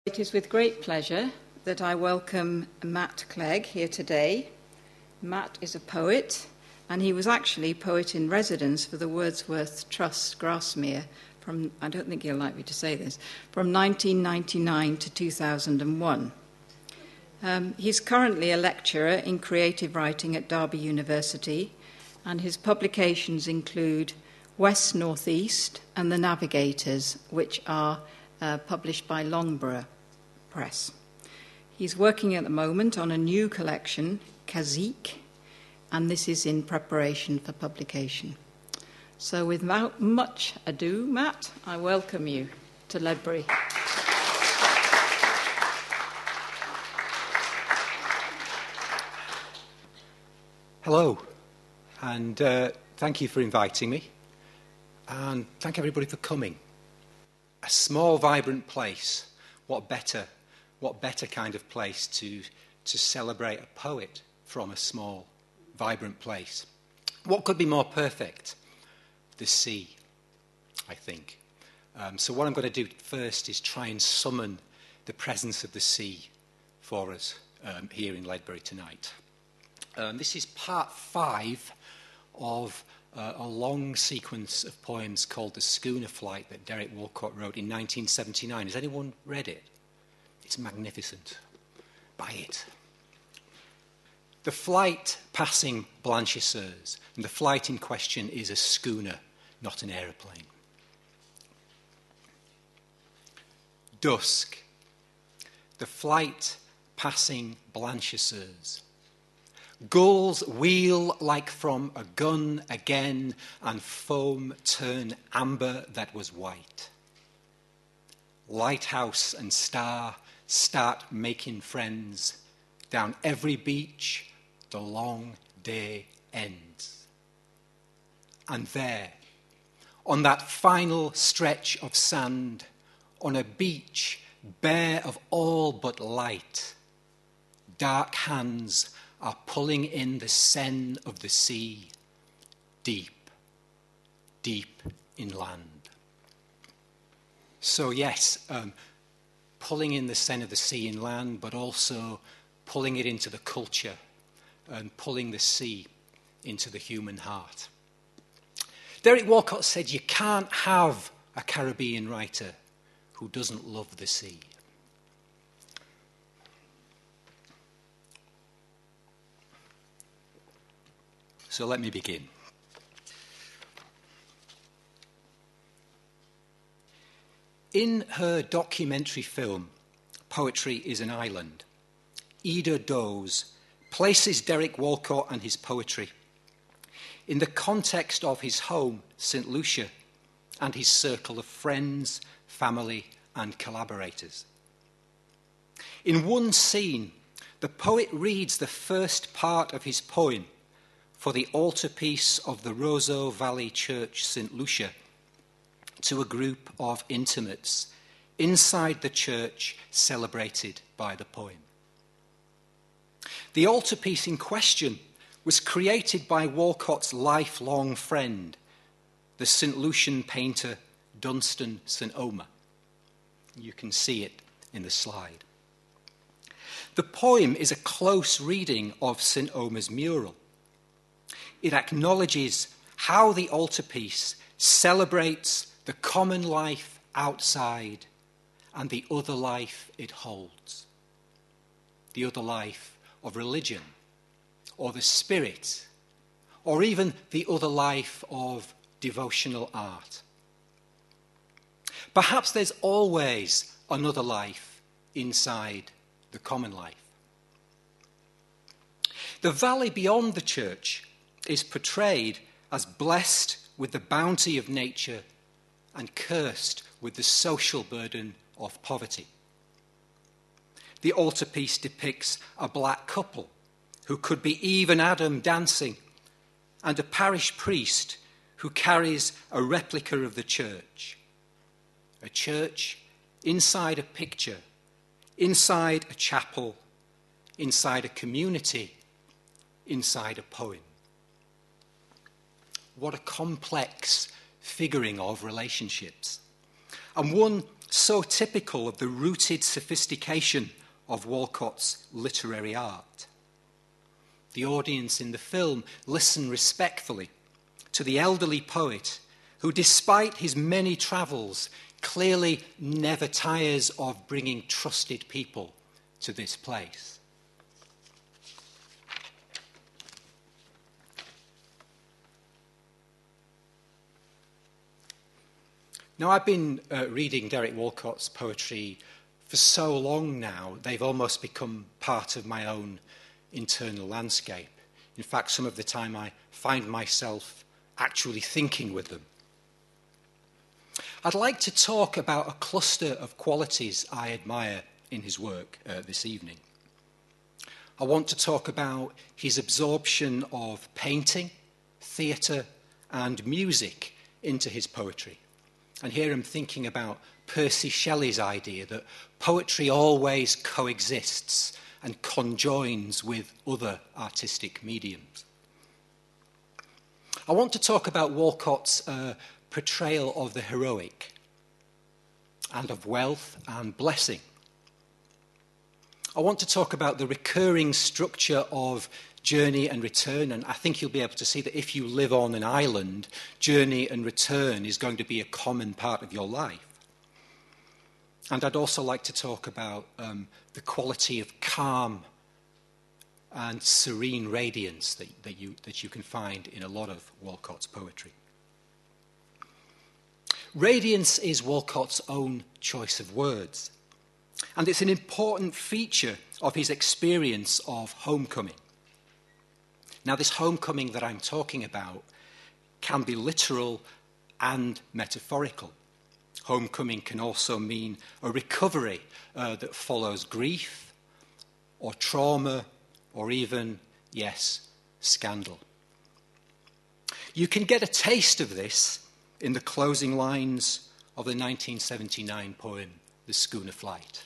It is with great pleasure that I welcome Matt Clegg here today. Matt is a poet, and he was actually poet in residence for the Wordsworth Trust Grasmere from, I don't think he'll like me to say this, from 1999 to 2001. He's currently a lecturer in creative writing at Derby University, and his publications include West Northeast and The Navigators, which are published by Longborough Press. He's working at the moment on a new collection, Cazique, and this is in preparation for publication. So without much ado, Matt, I welcome you to Ledbury. Hello, and thank you for inviting me, and thank everybody for coming. A small, vibrant place. What better kind of place to celebrate a poet from a small, vibrant place? What could be more perfect? The sea, I think. So what I'm going to do first is try and summon the presence of the sea for us here in Ledbury tonight. This is part 5 of a long sequence of poems called The Schooner Flight that Derek Walcott wrote in 1979. Has anyone read it? It's magnificent. Buy it. The flight passing Blanchisseurs, and the flight in question is a schooner, not an aeroplane. Dusk. The flight passing Blanchisseurs. Gulls wheel like from a gun again, and foam turn amber that was white. Lighthouse and star start making friends. Down every beach, the long day ends. And there, on that final stretch of sand, on a beach bare of all but light, dark hands are pulling in the Seine of the sea, deep, deep inland. So yes, pulling in the Seine of the sea inland, but also pulling it into the culture and pulling the sea into the human heart. Derek Walcott said you can't have a Caribbean writer who doesn't love the sea. So let me begin. In her documentary film, Poetry is an Island, Ida Doze places Derek Walcott and his poetry in the context of his home, St. Lucia, and his circle of friends, family, and collaborators. In one scene, the poet reads the first part of his poem for the altarpiece of the Roseau Valley Church, St. Lucia, to a group of intimates inside the church celebrated by the poem. The altarpiece in question was created by Walcott's lifelong friend, the St. Lucian painter Dunstan St. Omer. You can see it in the slide. The poem is a close reading of St. Omer's mural. It acknowledges how the altarpiece celebrates the common life outside and the other life it holds. The other life of religion, or the spirit, or even the other life of devotional art. Perhaps there's always another life inside the common life. The valley beyond the church is portrayed as blessed with the bounty of nature and cursed with the social burden of poverty. The altarpiece depicts a black couple who could be Eve and Adam dancing, and a parish priest who carries a replica of the church. A church inside a picture, inside a chapel, inside a community, inside a poem. What a complex figuring of relationships, and one so typical of the rooted sophistication of Walcott's literary art. The audience in the film listen respectfully to the elderly poet who, despite his many travels, clearly never tires of bringing trusted people to this place. Now, I've been reading Derek Walcott's poetry for so long now, they've almost become part of my own internal landscape. In fact, some of the time I find myself actually thinking with them. I'd like to talk about a cluster of qualities I admire in his work this evening. I want to talk about his absorption of painting, theatre, and music into his poetry. And here I'm thinking about Percy Shelley's idea that poetry always coexists and conjoins with other artistic mediums. I want to talk about Walcott's portrayal of the heroic and of wealth and blessing. I want to talk about the recurring structure of journey and return, and I think you'll be able to see that if you live on an island, journey and return is going to be a common part of your life. And I'd also like to talk about the quality of calm and serene radiance that you can find in a lot of Walcott's poetry. Radiance is Walcott's own choice of words, and it's an important feature of his experience of homecoming. Now, this homecoming that I'm talking about can be literal and metaphorical. Homecoming can also mean a recovery that follows grief or trauma or even, yes, scandal. You can get a taste of this in the closing lines of the 1979 poem, The Schooner Flight.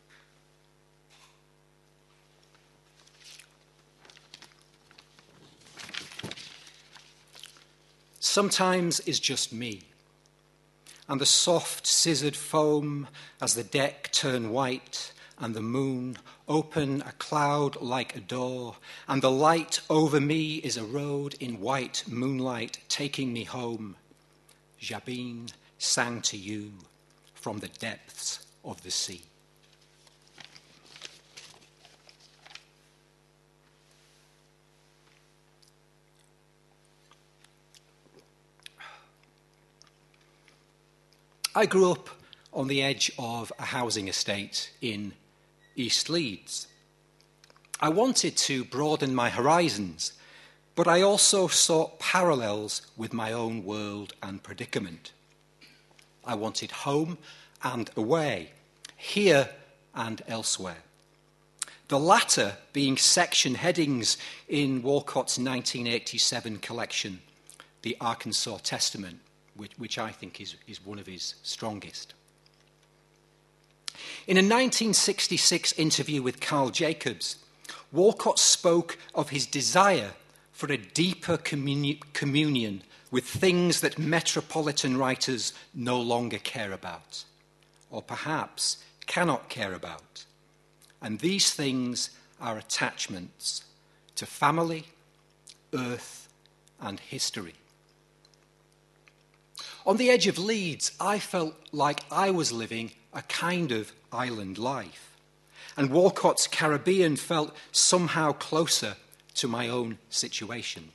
Sometimes it's just me, and the soft scissored foam as the deck turn white, and the moon open a cloud like a door, and the light over me is a road in white moonlight taking me home. Jabin sang to you from the depths of the sea. I grew up on the edge of a housing estate in East Leeds. I wanted to broaden my horizons, but I also sought parallels with my own world and predicament. I wanted home and away, here and elsewhere. The latter being section headings in Walcott's 1987 collection, The Arkansas Testament, which I think is one of his strongest. In a 1966 interview with Carl Jacobs, Walcott spoke of his desire for a deeper communion with things that metropolitan writers no longer care about, or perhaps cannot care about. And these things are attachments to family, earth, and history. On the edge of Leeds, I felt like I was living a kind of island life, and Walcott's Caribbean felt somehow closer to my own situation.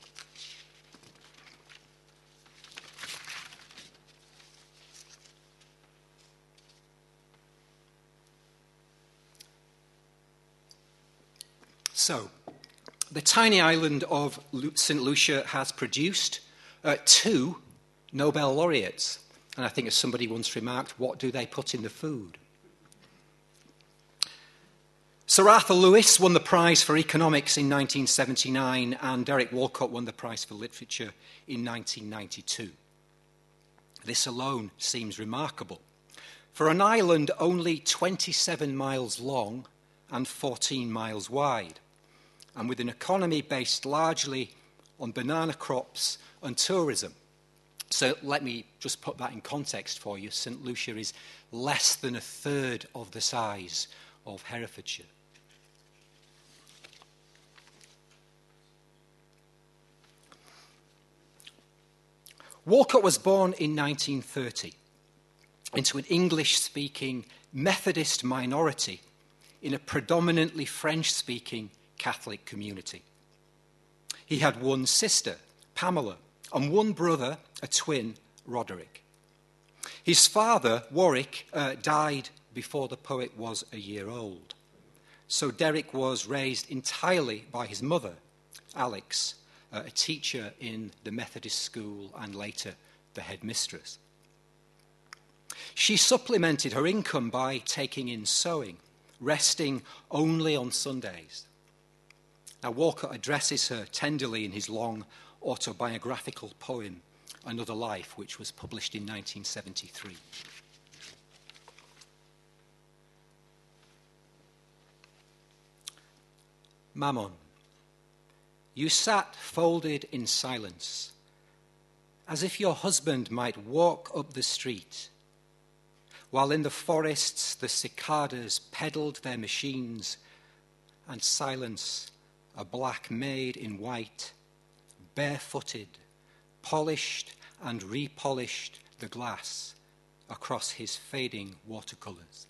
So, the tiny island of St. Lucia has produced two Nobel laureates. And I think, as somebody once remarked, what do they put in the food? Sir Arthur Lewis won the prize for economics in 1979, and Derek Walcott won the prize for literature in 1992. This alone seems remarkable. For an island only 27 miles long and 14 miles wide, and with an economy based largely on banana crops and tourism, So let me just put that in context for you. St Lucia is less than a third of the size of Herefordshire. Walcott was born in 1930 into an English-speaking Methodist minority in a predominantly French-speaking Catholic community. He had one sister, Pamela, and one brother, a twin, Roderick. His father, Warwick, died before the poet was a year old. So Derek was raised entirely by his mother, Alex, a teacher in the Methodist school and later the headmistress. She supplemented her income by taking in sewing, resting only on Sundays. Now, Walcott addresses her tenderly in his long autobiographical poem, Another Life, which was published in 1973. Mammon, you sat folded in silence, as if your husband might walk up the street, while in the forests the cicadas peddled their machines, and silence, a black maid in white, barefooted, polished and repolished the glass across his fading watercolours.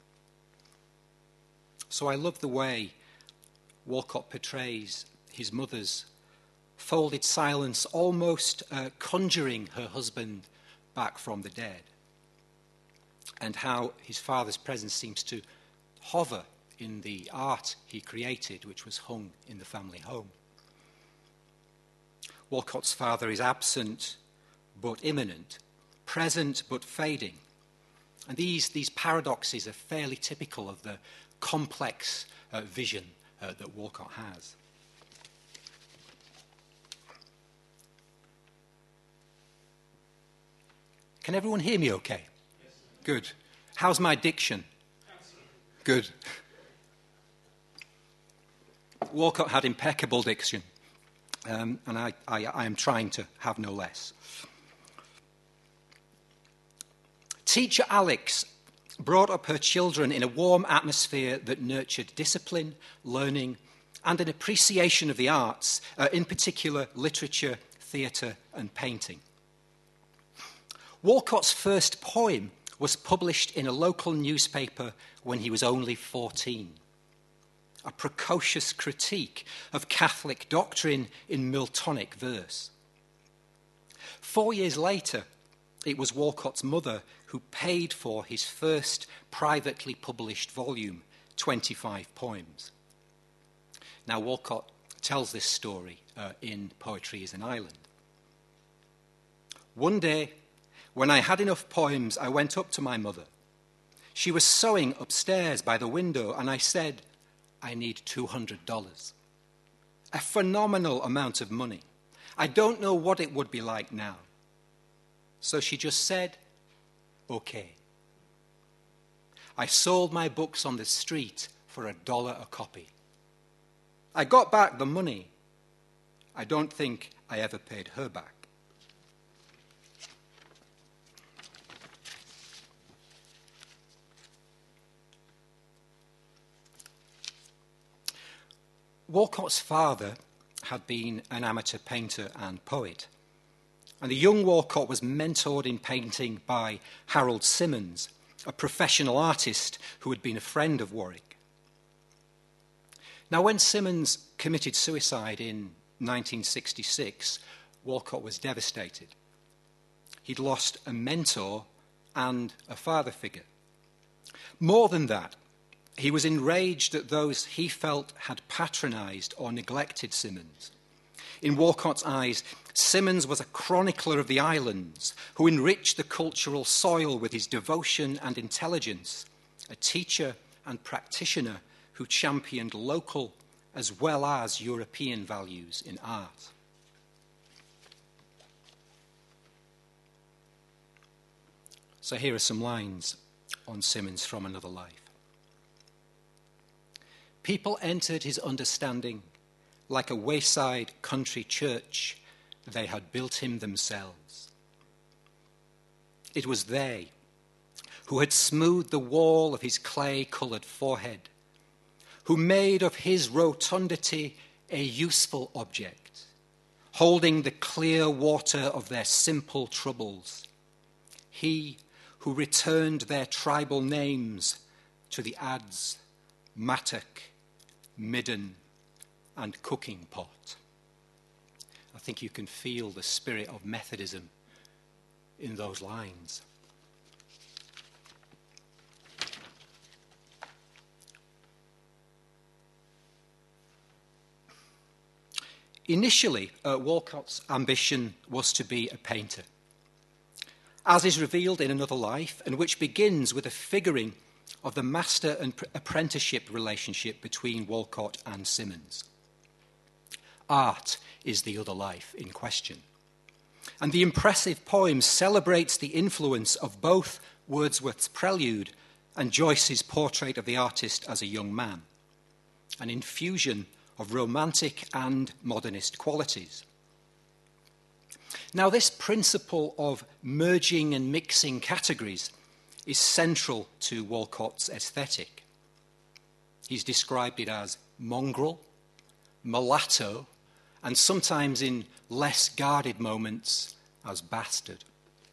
So I love the way Walcott portrays his mother's folded silence, almost conjuring her husband back from the dead, and how his father's presence seems to hover in the art he created, which was hung in the family home. Walcott's father is absent but imminent, present but fading. And these paradoxes are fairly typical of the complex vision that Walcott has. Can everyone hear me okay? Yes. Good. How's my diction? Good. Walcott had impeccable diction, and I am trying to have no less. Teacher Alex brought up her children in a warm atmosphere that nurtured discipline, learning, and an appreciation of the arts, in particular literature, theatre, and painting. Walcott's first poem was published in a local newspaper when he was only 14. A precocious critique of Catholic doctrine in Miltonic verse. 4 years later, it was Walcott's mother who paid for his first privately published volume, 25 Poems. Now, Walcott tells this story in Poetry is an Island. One day, when I had enough poems, I went up to my mother. She was sewing upstairs by the window, and I said, I need $200. A phenomenal amount of money. I don't know what it would be like now. So she just said, okay. I sold my books on the street for $1 a copy. I got back the money. I don't think I ever paid her back. Walcott's father had been an amateur painter and poet, and the young Walcott was mentored in painting by Harold Simmons, a professional artist who had been a friend of Warwick. Now, when Simmons committed suicide in 1966, Walcott was devastated. He'd lost a mentor and a father figure. More than that, he was enraged at those he felt had patronised or neglected Simmons. In Walcott's eyes, Simmons was a chronicler of the islands who enriched the cultural soil with his devotion and intelligence, a teacher and practitioner who championed local as well as European values in art. So here are some lines on Simmons from Another Life. People entered his understanding like a wayside country church they had built him themselves. it was they who had smoothed the wall of his clay-coloured forehead, who made of his rotundity a useful object, holding the clear water of their simple troubles. He who returned their tribal names to the adze, mattock, midden, and cooking pot. I think you can feel the spirit of Methodism in those lines. Initially, Walcott's ambition was to be a painter, as is revealed in Another Life, and which begins with a figuring of the master and apprenticeship relationship between Walcott and Symonds. Art is the other life in question. And the impressive poem celebrates the influence of both Wordsworth's Prelude and Joyce's portrait of the artist as a young man, an infusion of romantic and modernist qualities. Now, this principle of merging and mixing categories is central to Walcott's aesthetic. He's described it as mongrel, mulatto, and sometimes in less guarded moments as bastard.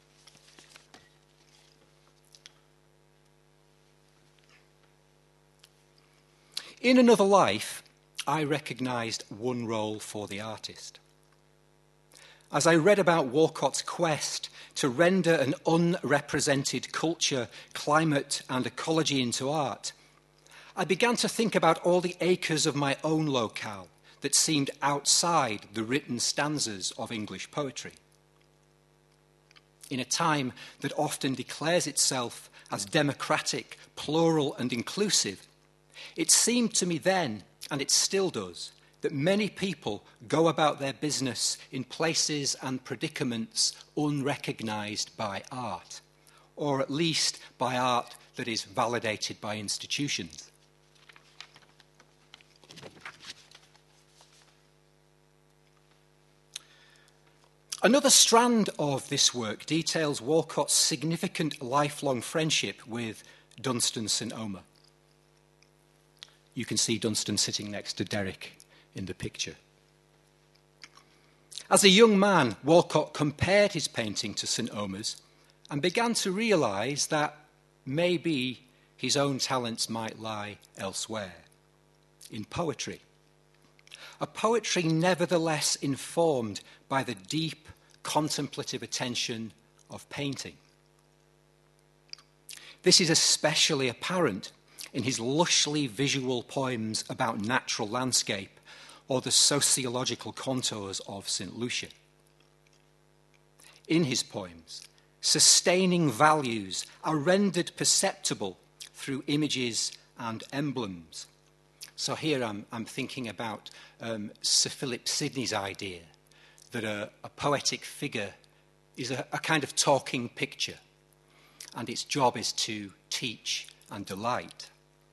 In Another Life, I recognised one role for the artist. As I read about Walcott's quest to render an unrepresented culture, climate, and ecology into art, I began to think about all the acres of my own locale that seemed outside the written stanzas of English poetry. In a time that often declares itself as democratic, plural, and inclusive, it seemed to me then, and it still does, that many people go about their business in places and predicaments unrecognised by art, or at least by art that is validated by institutions. Another strand of this work details Walcott's significant lifelong friendship with Dunstan St. Omer. You can see Dunstan sitting next to Derek in the picture. As a young man, Walcott compared his painting to St. Omer's and began to realise that maybe his own talents might lie elsewhere, in poetry. A poetry nevertheless informed by the deep contemplative attention of painting. This is especially apparent in his lushly visual poems about natural landscape or the sociological contours of St. Lucia. In his poems, sustaining values are rendered perceptible through images and emblems. So here I'm thinking about Sir Philip Sidney's idea that a poetic figure is a kind of talking picture, and its job is to teach and delight.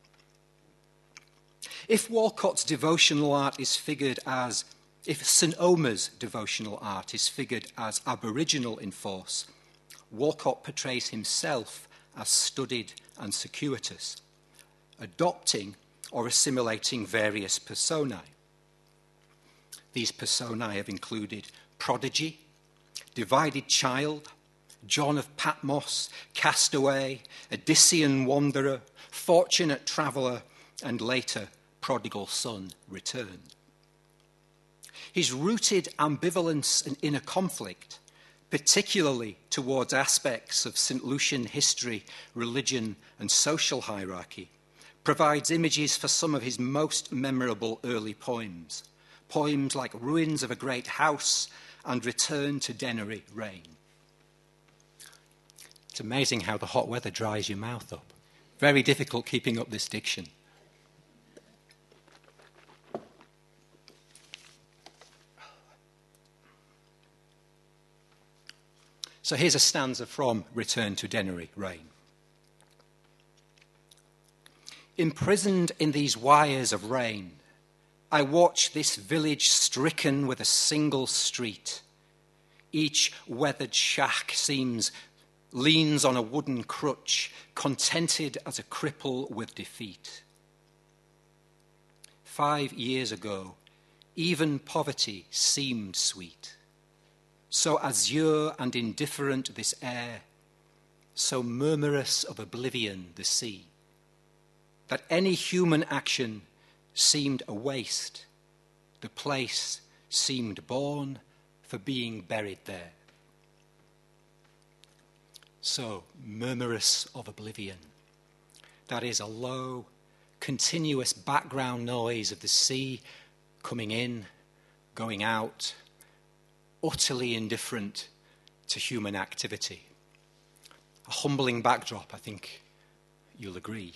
If Walcott's devotional art is figured as, if St. Omer's devotional art is figured as aboriginal in force, Walcott portrays himself as studied and circuitous, adopting or assimilating various personae. These personae have included prodigy, divided child, John of Patmos, castaway, Odyssean wanderer, fortunate traveller, and later prodigal son returned. His rooted ambivalence and inner conflict, particularly towards aspects of St. Lucian history, religion, and social hierarchy, provides images for some of his most memorable early poems. Poems like Ruins of a Great House and Return to Dennery Rain. It's amazing how the hot weather dries your mouth up. Very difficult keeping up this diction. So here's a stanza from Return to Dennery Rain. Imprisoned in these wires of rain, I watch this village stricken with a single street. Each weathered shack seems leans on a wooden crutch, contented as a cripple with defeat. 5 years ago, even poverty seemed sweet. So azure and indifferent this air, so murmurous of oblivion the sea, that any human action seemed a waste. The place seemed born for being buried there. So, murmurous of oblivion. That is a low, continuous background noise of the sea coming in, going out, utterly indifferent to human activity. A humbling backdrop, I think you'll agree.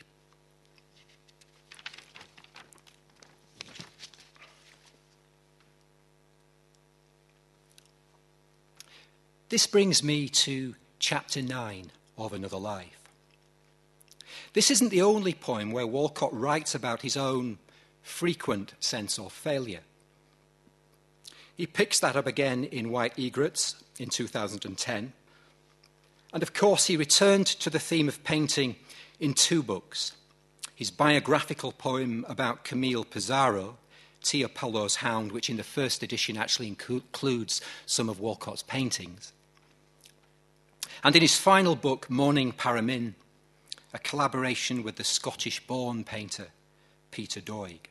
This brings me to chapter 9 of Another Life. This isn't the only poem where Walcott writes about his own frequent sense of failure. He picks that up again in White Egrets in 2010. And of course, he returned to the theme of painting in 2 books. His biographical poem about Camille Pissarro, Tiepolo's Hound, which in the first edition actually includes some of Walcott's paintings. And in his final book, Morning Paramin, a collaboration with the Scottish-born painter Peter Doig.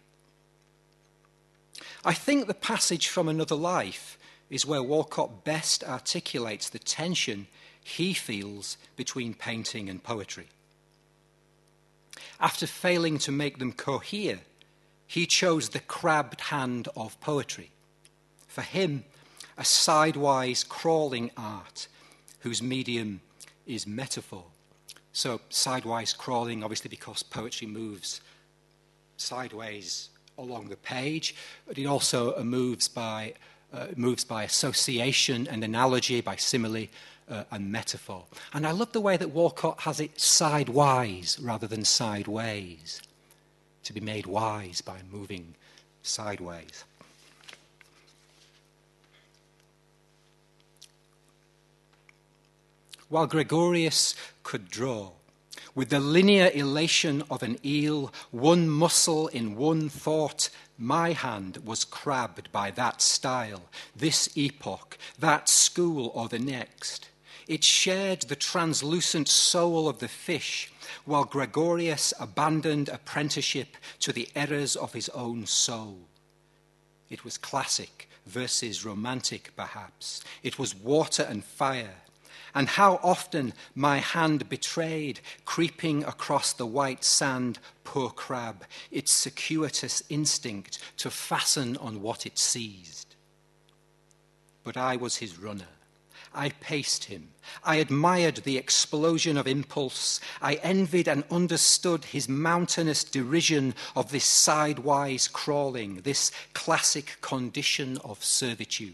I think the passage from Another Life is where Walcott best articulates the tension he feels between painting and poetry. After failing to make them cohere, he chose the crabbed hand of poetry. For him, a sidewise crawling art whose medium is metaphor. So sidewise crawling, obviously because poetry moves sideways along the page, but it also moves by association and analogy, by simile and metaphor. And I love the way that Walcott has it sidewise rather than sideways, to be made wise by moving sideways. While Gregorius could draw, with the linear elation of an eel, one muscle in one thought, my hand was crabbed by that style, this epoch, that school or the next. It shared the translucent soul of the fish, while Gregorius abandoned apprenticeship to the errors of his own soul. It was classic versus romantic, perhaps. It was water and fire. And how often my hand betrayed, creeping across the white sand, poor crab, its circuitous instinct to fasten on what it seized. But I was his runner. I paced him. I admired the explosion of impulse. I envied and understood his mountainous derision of this sidewise crawling, this classic condition of servitude.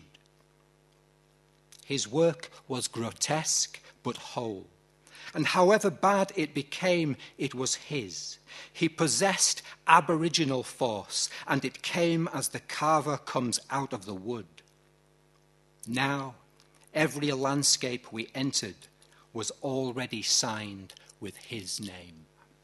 His work was grotesque but whole, and however bad it became, it was his. He possessed aboriginal force, and it came as the carver comes out of the wood. Now, every landscape we entered was already signed with his name.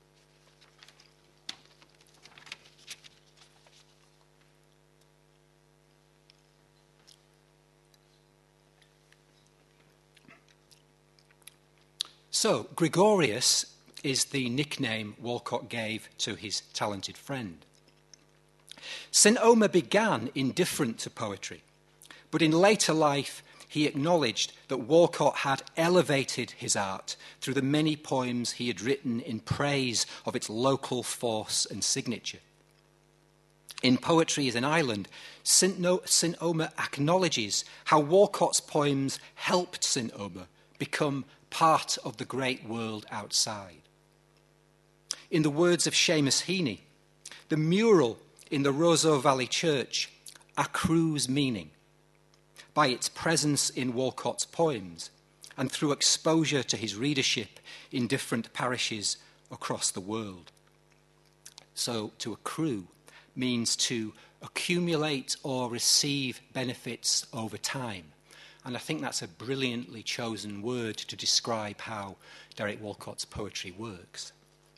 So, Gregorius is the nickname Walcott gave to his talented friend. St. Omer began indifferent to poetry, but in later life he acknowledged that Walcott had elevated his art through the many poems he had written in praise of its local force and signature. In Poetry is an Island, St. Omer acknowledges how Walcott's poems helped St. Omer become part of the great world outside. In the words of Seamus Heaney, the mural in the Roseau Valley Church accrues meaning by its presence in Walcott's poems and through exposure to his readership in different parishes across the world. So to accrue means to accumulate or receive benefits over time, And I think that's a brilliantly chosen word to describe how Derek Walcott's poetry works.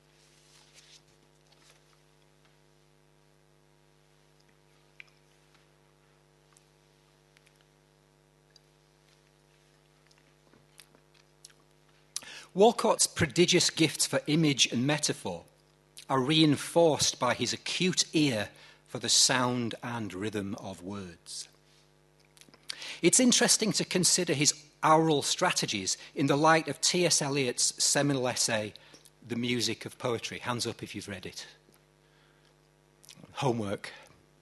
Walcott's prodigious gifts for image and metaphor are reinforced by his acute ear for the sound and rhythm of words. It's interesting to consider his aural strategies in the light of T.S. Eliot's seminal essay, The Music of Poetry. Hands up if you've read it. Homework.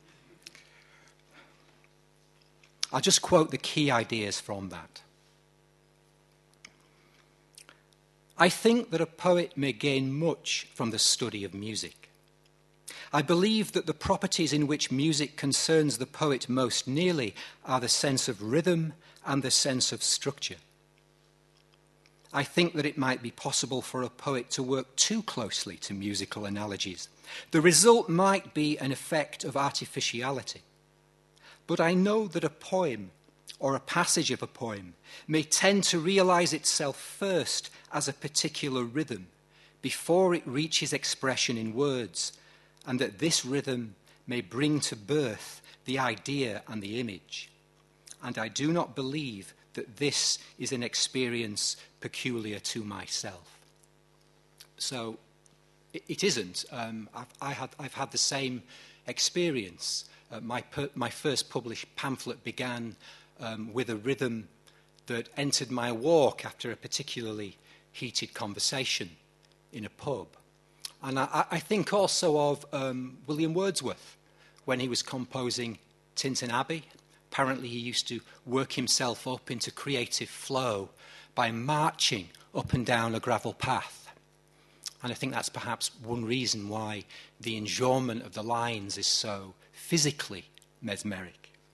I'll just quote the key ideas from that. I think that a poet may gain much from the study of music. I believe that the properties in which music concerns the poet most nearly are the sense of rhythm and the sense of structure. I think that it might be possible for a poet to work too closely to musical analogies. The result might be an effect of artificiality. But I know that a poem or a passage of a poem may tend to realize itself first as a particular rhythm before it reaches expression in words, and that this rhythm may bring to birth the idea and the image. And I do not believe that this is an experience peculiar to myself. So it isn't. I've had the same experience. My first published pamphlet began with a rhythm that entered my walk after a particularly heated conversation in a pub. And I think also of William Wordsworth when he was composing Tintern Abbey. Apparently he used to work himself up into creative flow by marching up and down a gravel path. And I think that's perhaps one reason why the enjambment of the lines is so physically mesmeric.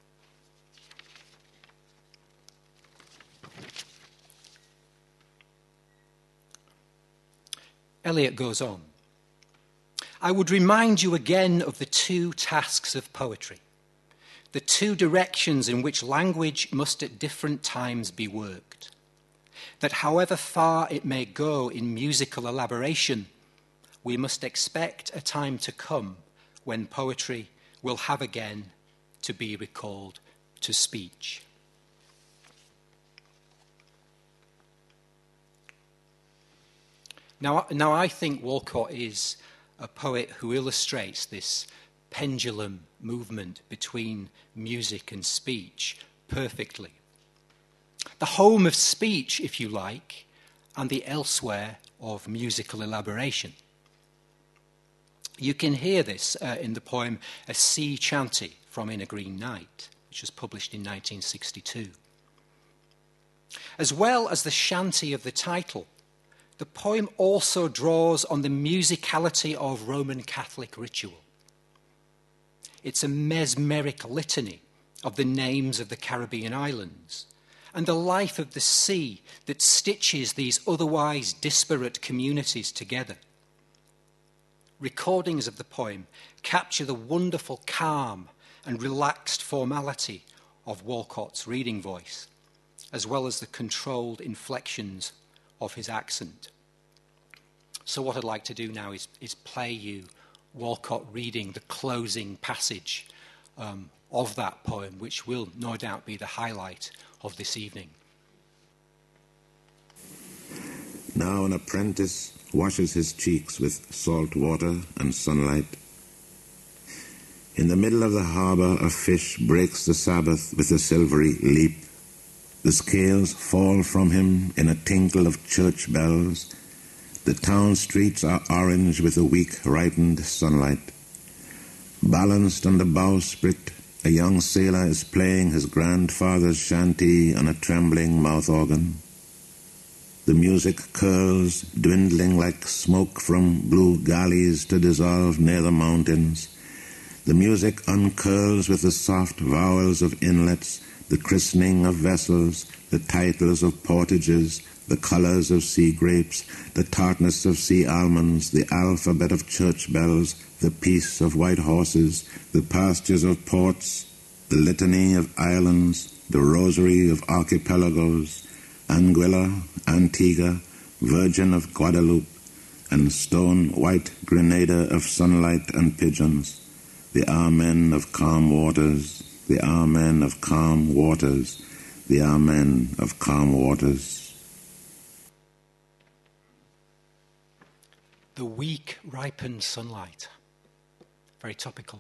Eliot goes on. I would remind you again of the two tasks of poetry, the two directions in which language must at different times be worked, that however far it may go in musical elaboration, we must expect a time to come when poetry will have again to be recalled to speech. Now I think Walcott is a poet who illustrates this pendulum movement between music and speech perfectly. The home of speech, if you like, and the elsewhere of musical elaboration. You can hear this in the poem A Sea Chanty from In a Green Night, which was published in 1962. As well as the shanty of the title, the poem also draws on the musicality of Roman Catholic ritual. It's a mesmeric litany of the names of the Caribbean islands and the life of the sea that stitches these otherwise disparate communities together. Recordings of the poem capture the wonderful calm and relaxed formality of Walcott's reading voice, as well as the controlled inflections of his accent. So what I'd like to do now is play you Walcott reading the closing passage of that poem, which will no doubt be the highlight of this evening. Now an apprentice washes his cheeks with salt water and sunlight. In the middle of the harbour, a fish breaks the Sabbath with a silvery leap. The scales fall from him in a tinkle of church bells. The town streets are orange with a weak, ripened sunlight. Balanced on the bowsprit, a young sailor is playing his grandfather's shanty on a trembling mouth organ. The music curls, dwindling like smoke from blue galleys to dissolve near the mountains. The music uncurls with the soft vowels of inlets, the christening of vessels, the titles of portages, the colours of sea grapes, the tartness of sea almonds, the alphabet of church bells, the peace of white horses, the pastures of ports, the litany of islands, the rosary of archipelagos, Anguilla, Antigua, Virgin of Guadeloupe, and stone white Grenada of sunlight and pigeons, the Amen of calm waters, the Amen of calm waters, the Amen of calm waters. The weak ripened sunlight. Very topical.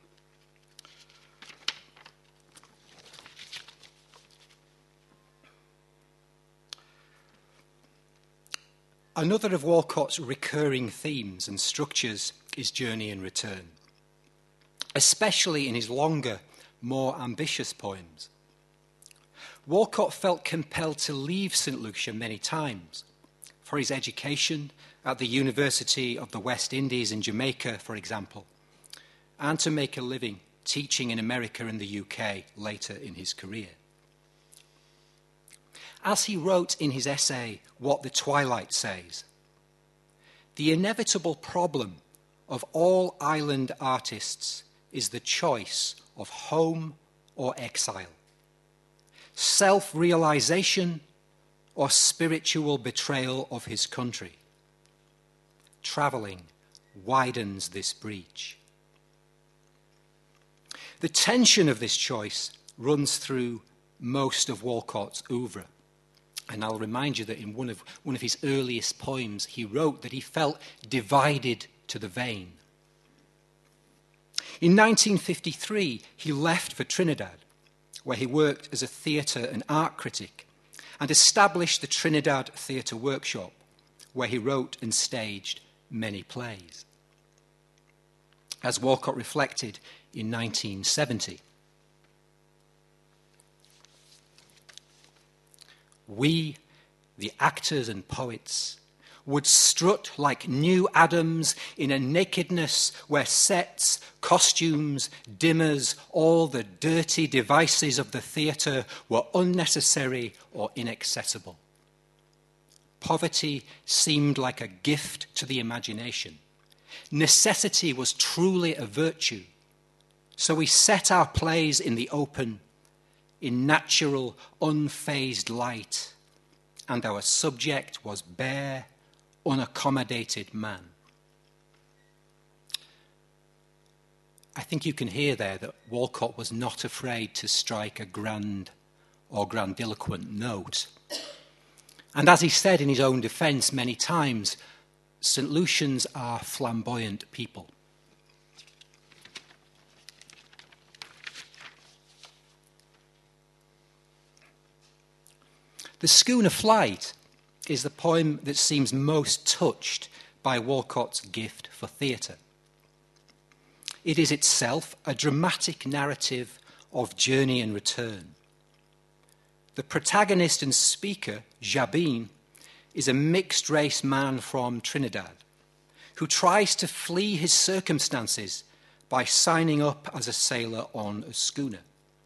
Another of Walcott's recurring themes and structures is journey and return, especially in his longer, more ambitious poems. Walcott felt compelled to leave St. Lucia many times, for his education at the University of the West Indies in Jamaica, for example, and to make a living teaching in America and the UK later in his career. As he wrote in his essay, What the Twilight Says, the inevitable problem of all island artists is the choice of home or exile, self-realization or spiritual betrayal of his country. Travelling widens this breach. The tension of this choice runs through most of Walcott's oeuvre. And I'll remind you that in one of his earliest poems, he wrote that he felt divided to the vein. In 1953, he left for Trinidad, where he worked as a theatre and art critic, and established the Trinidad Theatre Workshop, where he wrote and staged many plays. As Walcott reflected in 1970, we, the actors and poets, would strut like new Adams in a nakedness where sets, costumes, dimmers, all the dirty devices of the theatre were unnecessary or inaccessible. Poverty seemed like a gift to the imagination. Necessity was truly a virtue. So we set our plays in the open, in natural, unfazed light, and our subject was bare, unaccommodated man. I think you can hear there that Walcott was not afraid to strike a grand or grandiloquent note. And as he said in his own defence many times, St. Lucians are flamboyant people. The Schooner Flight is the poem that seems most touched by Walcott's gift for theatre. It is itself a dramatic narrative of journey and return. The protagonist and speaker, Jabin, is a mixed-race man from Trinidad who tries to flee his circumstances by signing up as a sailor on a schooner.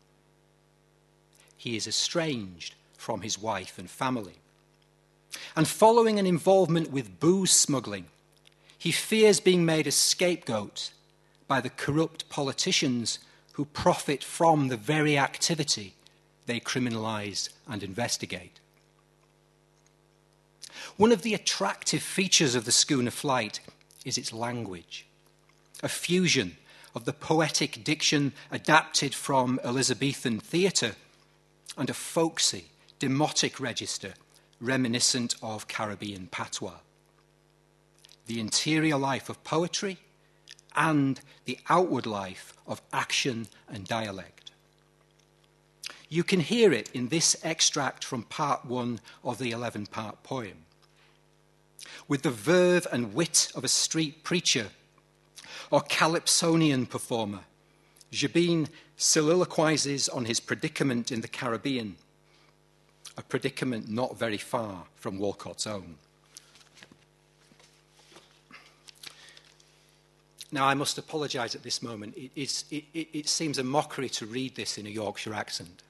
He is estranged from his wife and family. And following an involvement with booze smuggling, he fears being made a scapegoat by the corrupt politicians who profit from the very activity they criminalise and investigate. One of the attractive features of the Schooner Flight is its language, a fusion of the poetic diction adapted from Elizabethan theatre and a folksy, demotic register reminiscent of Caribbean patois. The interior life of poetry and the outward life of action and dialect. You can hear it in this extract from part 1 of the 11-part poem. With the verve and wit of a street preacher or calypsonian performer, Jabin soliloquizes on his predicament in the Caribbean, a predicament not very far from Walcott's own. Now, I must apologise at this moment. It seems a mockery to read this in a Yorkshire accent.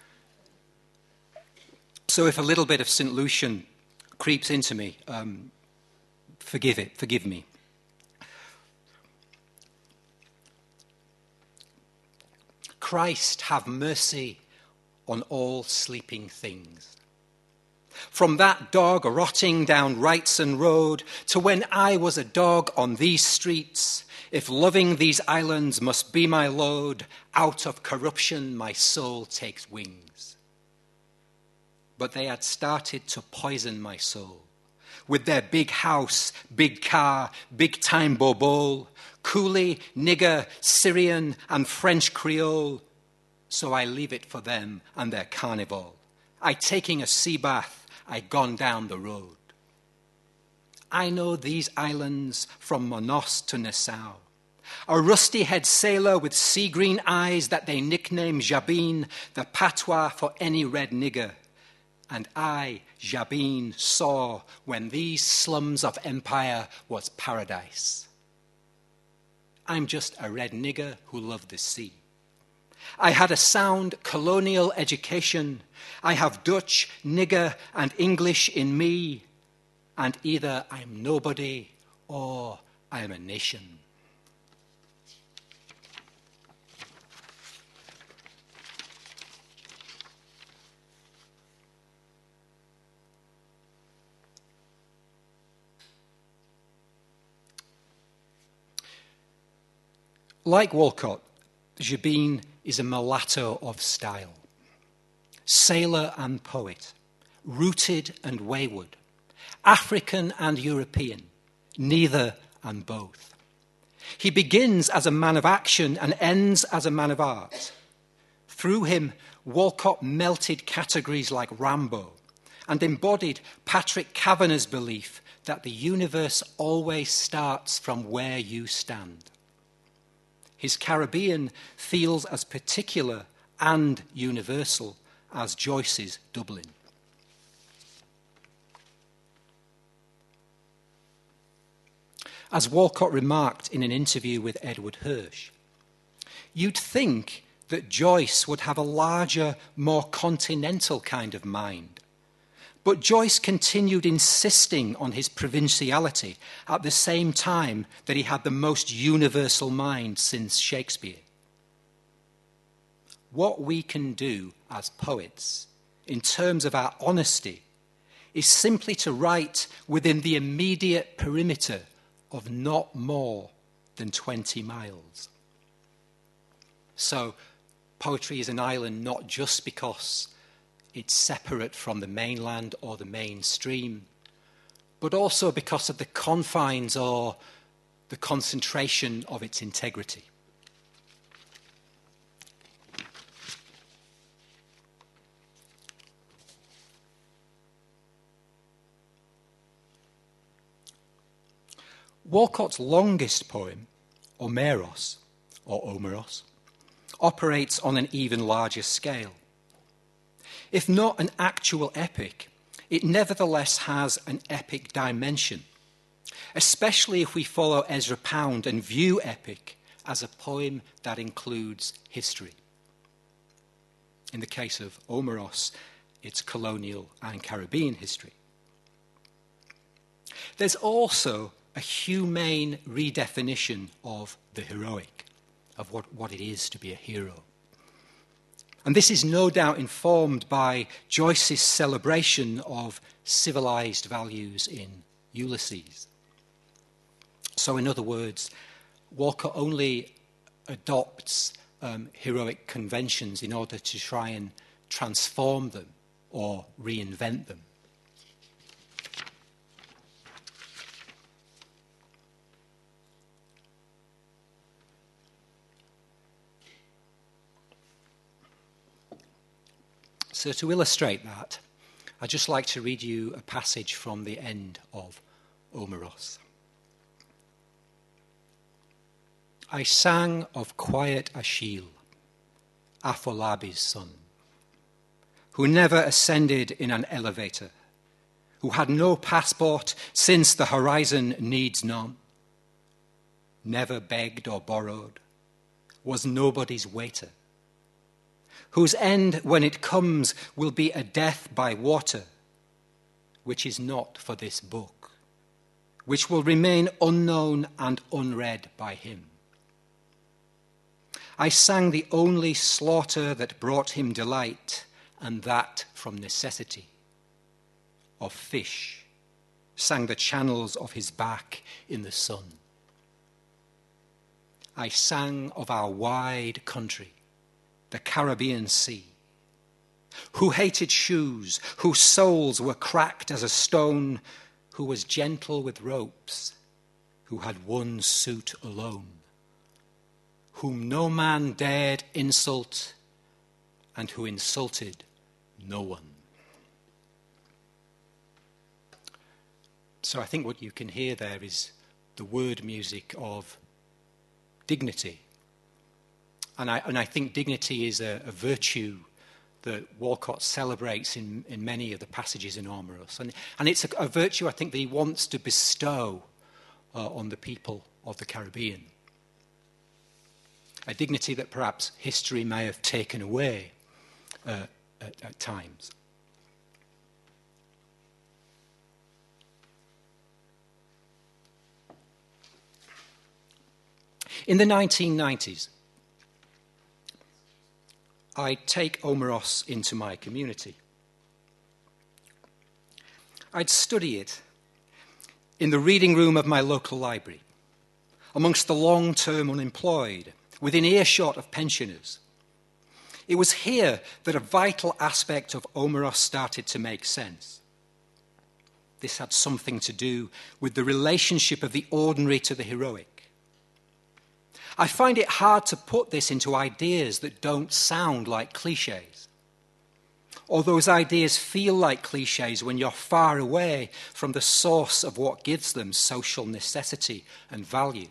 So if a little bit of St. Lucian creeps into me, forgive me. Christ, have mercy on all sleeping things. From that dog rotting down Wrightson Road to when I was a dog on these streets, if loving these islands must be my load, out of corruption my soul takes wings. But they had started to poison my soul with their big house, big car, big time bobole, coolie, nigger, Syrian and French Creole. So I leave it for them and their carnival. I taking a sea bath, I gone down the road. I know these islands from Monos to Nassau. A rusty-head sailor with sea-green eyes that they nickname Jabin, the patois for any red nigger. And I, Jabin, saw when these slums of empire was paradise. I'm just a red nigger who loved the sea. I had a sound colonial education. I have Dutch, nigger, and English in me. And either I'm nobody or I'm a nation. Like Walcott, Jabin is a mulatto of style, sailor and poet, rooted and wayward, African and European, neither and both. He begins as a man of action and ends as a man of art. Through him, Walcott melted categories like Rambo and embodied Patrick Kavanagh's belief that the universe always starts from where you stand. His Caribbean feels as particular and universal as Joyce's Dublin. As Walcott remarked in an interview with Edward Hirsch, you'd think that Joyce would have a larger, more continental kind of mind. But Joyce continued insisting on his provinciality at the same time that he had the most universal mind since Shakespeare. What we can do as poets, in terms of our honesty, is simply to write within the immediate perimeter of not more than 20 miles. So, poetry is an island not just because it's separate from the mainland or the mainstream, but also because of the confines or the concentration of its integrity. Walcott's longest poem, Omeros, operates on an even larger scale. If not an actual epic, it nevertheless has an epic dimension, especially if we follow Ezra Pound and view epic as a poem that includes history. In the case of Omeros, it's colonial and Caribbean history. There's also a humane redefinition of the heroic, of what it is to be a hero. And this is no doubt informed by Joyce's celebration of civilized values in Ulysses. So in other words, Walcott only adopts heroic conventions in order to try and transform them or reinvent them. So to illustrate that, I'd just like to read you a passage from the end of Omeros. I sang of quiet Achille, Apholabi's son, who never ascended in an elevator, who had no passport since the horizon needs none, never begged or borrowed, was nobody's waiter, whose end, when it comes, will be a death by water, which is not for this book, which will remain unknown and unread by him. I sang the only slaughter that brought him delight, and that from necessity. Of fish sang the channels of his back in the sun. I sang of our wide country, the Caribbean Sea, who hated shoes, whose soles were cracked as a stone, who was gentle with ropes, who had one suit alone, whom no man dared insult, and who insulted no one. So I think what you can hear there is the word music of dignity. And I think dignity is a virtue that Walcott celebrates in many of the passages in Omeros. And it's a virtue, I think, that he wants to bestow on the people of the Caribbean. A dignity that perhaps history may have taken away at times. In the 1990s, I take Omeros into my community. I'd study it in the reading room of my local library, amongst the long-term unemployed, within earshot of pensioners. It was here that a vital aspect of Omeros started to make sense. This had something to do with the relationship of the ordinary to the heroic. I find it hard to put this into ideas that don't sound like cliches. Or those ideas feel like cliches when you're far away from the source of what gives them social necessity and value.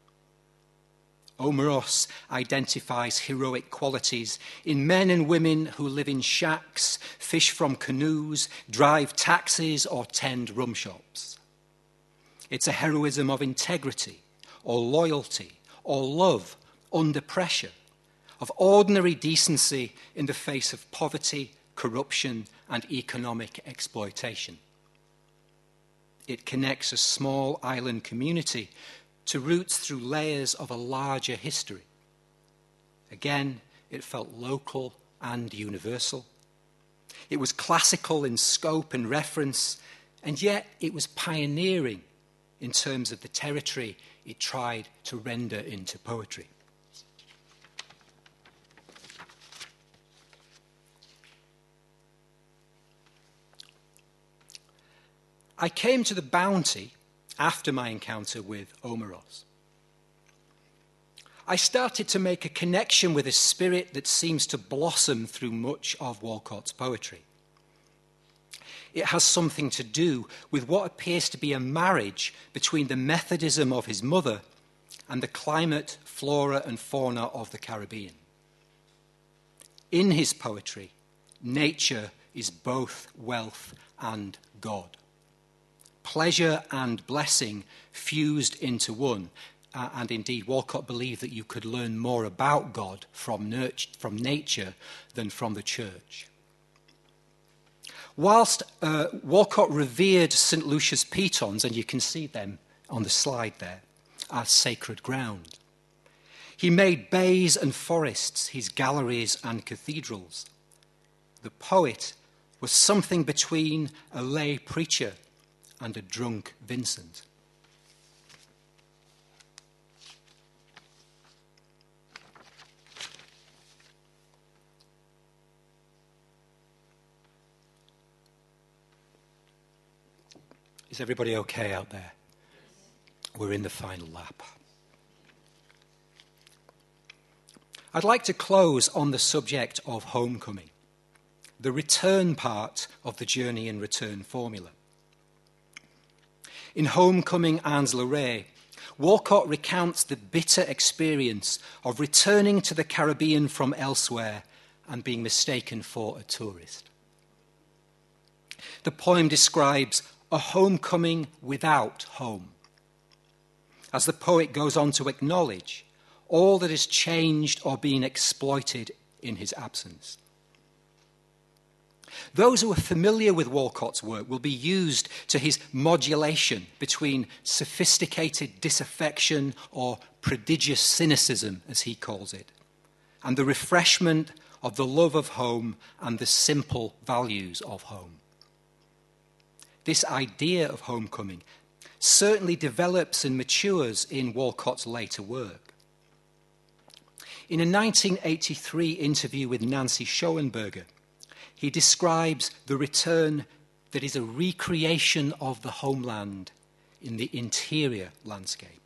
Omeros identifies heroic qualities in men and women who live in shacks, fish from canoes, drive taxis, or tend rum shops. It's a heroism of integrity, or loyalty, or love under pressure, of ordinary decency in the face of poverty, corruption, and economic exploitation. It connects a small island community to roots through layers of a larger history. Again, it felt local and universal. It was classical in scope and reference, and yet it was pioneering in terms of the territory it tried to render into poetry. I came to the Bounty after my encounter with Omeros. I started to make a connection with a spirit that seems to blossom through much of Walcott's poetry. It has something to do with what appears to be a marriage between the Methodism of his mother and the climate, flora, and fauna of the Caribbean. In his poetry, nature is both wealth and God. Pleasure and blessing fused into one. And indeed, Walcott believed that you could learn more about God from nature than from the church. Whilst Walcott revered St. Lucia's pitons, and you can see them on the slide there, as sacred ground, he made bays and forests his galleries and cathedrals. The poet was something between a lay preacher and a drunk Vincent. Is everybody okay out there? We're in the final lap. I'd like to close on the subject of homecoming, the return part of the journey and return formula. In Homecoming Anne's Lorraine, Walcott recounts the bitter experience of returning to the Caribbean from elsewhere and being mistaken for a tourist. The poem describes a homecoming without home, as the poet goes on to acknowledge all that has changed or been exploited in his absence. Those who are familiar with Walcott's work will be used to his modulation between sophisticated disaffection or prodigious cynicism, as he calls it, and the refreshment of the love of home and the simple values of home. This idea of homecoming certainly develops and matures in Walcott's later work. In a 1983 interview with Nancy Schoenberger, he describes the return that is a recreation of the homeland in the interior landscape.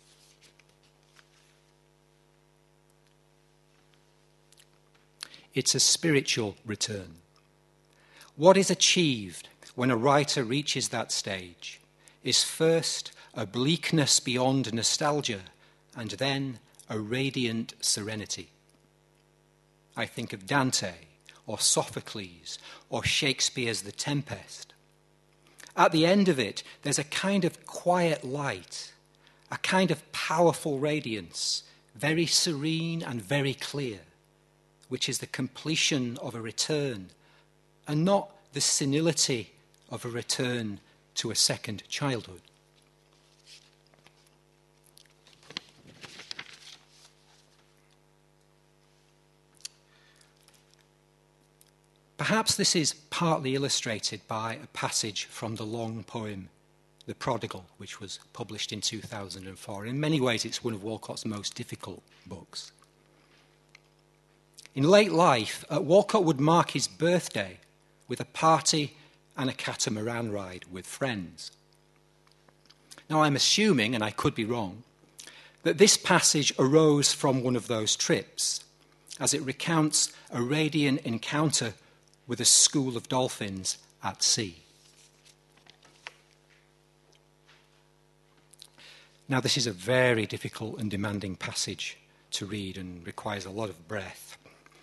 It's a spiritual return. What is achieved when a writer reaches that stage is first a bleakness beyond nostalgia and then a radiant serenity. I think of Dante or Sophocles or Shakespeare's The Tempest. At the end of it, there's a kind of quiet light, a kind of powerful radiance, very serene and very clear, which is the completion of a return and not the senility of a return to a second childhood. Perhaps this is partly illustrated by a passage from the long poem The Prodigal, which was published in 2004. In many ways, it's one of Walcott's most difficult books. In late life, Walcott would mark his birthday with a party and a catamaran ride with friends. Now, I'm assuming, and I could be wrong, that this passage arose from one of those trips, as it recounts a radiant encounter with a school of dolphins at sea. Now, this is a very difficult and demanding passage to read and requires a lot of breath.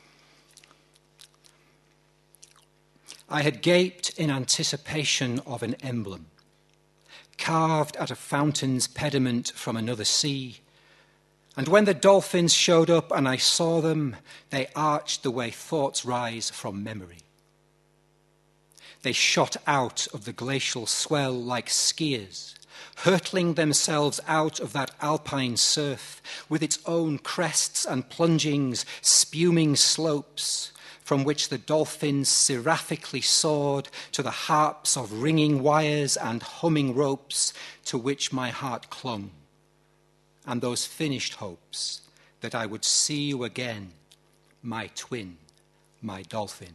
I had gaped in anticipation of an emblem, carved at a fountain's pediment from another sea, and when the dolphins showed up and I saw them, they arched the way thoughts rise from memory. They shot out of the glacial swell like skiers, hurtling themselves out of that alpine surf with its own crests and plungings, spuming slopes from which the dolphins seraphically soared to the harps of ringing wires and humming ropes to which my heart clung, and those finished hopes that I would see you again, my twin, my dolphin.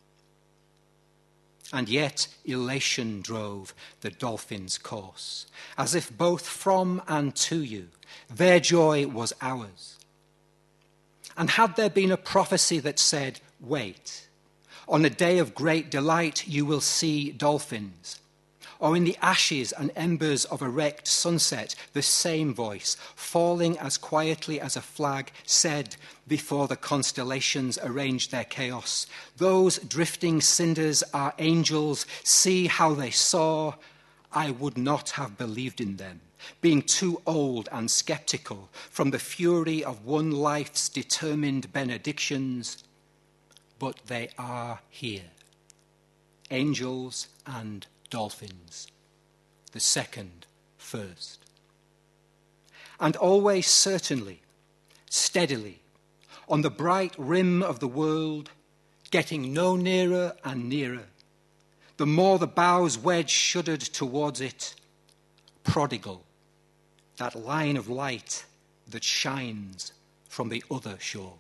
And yet elation drove the dolphin's course, as if both from and to you, their joy was ours. And had there been a prophecy that said, wait, on a day of great delight you will see dolphins, or in the ashes and embers of a wrecked sunset, the same voice, falling as quietly as a flag, said before the constellations arranged their chaos, those drifting cinders are angels, see how they soar. I would not have believed in them, being too old and skeptical from the fury of one life's determined benedictions, but they are here, angels and dolphins, the second first. And always certainly, steadily, on the bright rim of the world, getting no nearer and nearer, the more the bow's wedge shuddered towards it, prodigal, that line of light that shines from the other shore.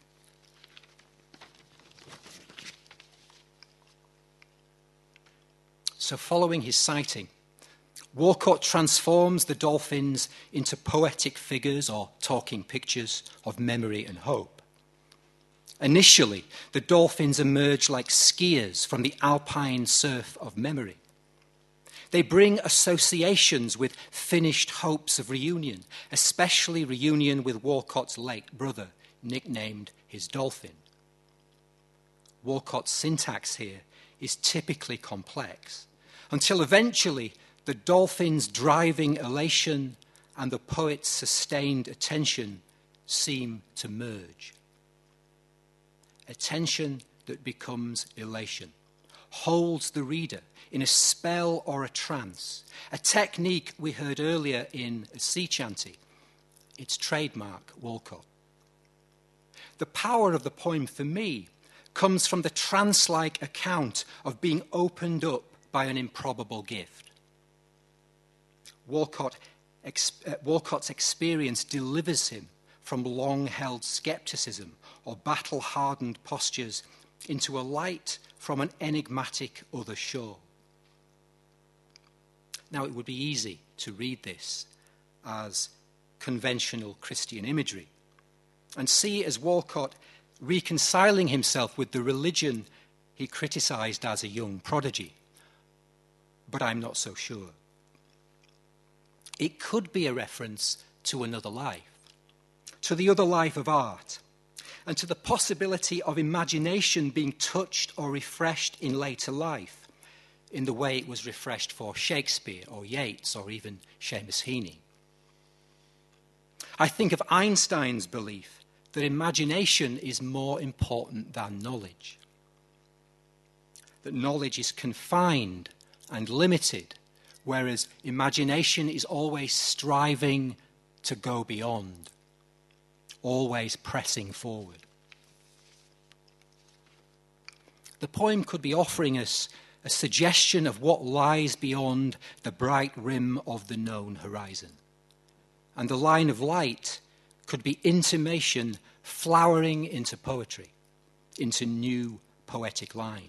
So following his sighting, Walcott transforms the dolphins into poetic figures or talking pictures of memory and hope. Initially, the dolphins emerge like skiers from the alpine surf of memory. They bring associations with finished hopes of reunion, especially reunion with Walcott's late brother, nicknamed his dolphin. Walcott's syntax here is typically complex, until eventually the dolphin's driving elation and the poet's sustained attention seem to merge. Attention that becomes elation, holds the reader in a spell or a trance, a technique we heard earlier in a sea chanty. It's trademark Walcott. the power of the poem for me comes from the trance-like account of being opened up by an improbable gift. Walcott's experience delivers him from long-held scepticism or battle-hardened postures into a light from an enigmatic other shore. Now, it would be easy to read this as conventional Christian imagery and see it as Walcott reconciling himself with the religion he criticised as a young prodigy. But I'm not so sure. It could be a reference to another life, to the other life of art, and to the possibility of imagination being touched or refreshed in later life, in the way it was refreshed for Shakespeare or Yeats or even Seamus Heaney. I think of Einstein's belief that imagination is more important than knowledge, that knowledge is confined and limited, whereas imagination is always striving to go beyond, always pressing forward. The poem could be offering us a suggestion of what lies beyond the bright rim of the known horizon. And the line of light could be intimation flowering into poetry, into new poetic line.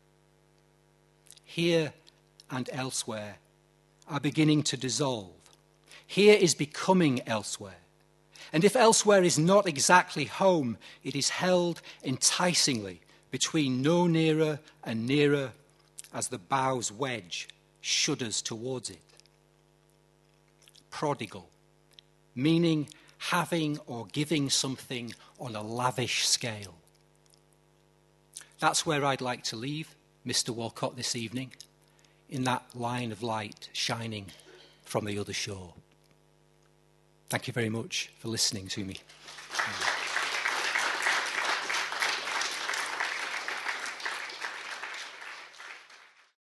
Here and elsewhere are beginning to dissolve. Here is becoming elsewhere. And if elsewhere is not exactly home, it is held enticingly between no nearer and nearer as the bough's wedge shudders towards it. Prodigal, meaning having or giving something on a lavish scale. That's where I'd like to leave Mr. Walcott this evening, in that line of light shining from the other shore. Thank you very much for listening to me.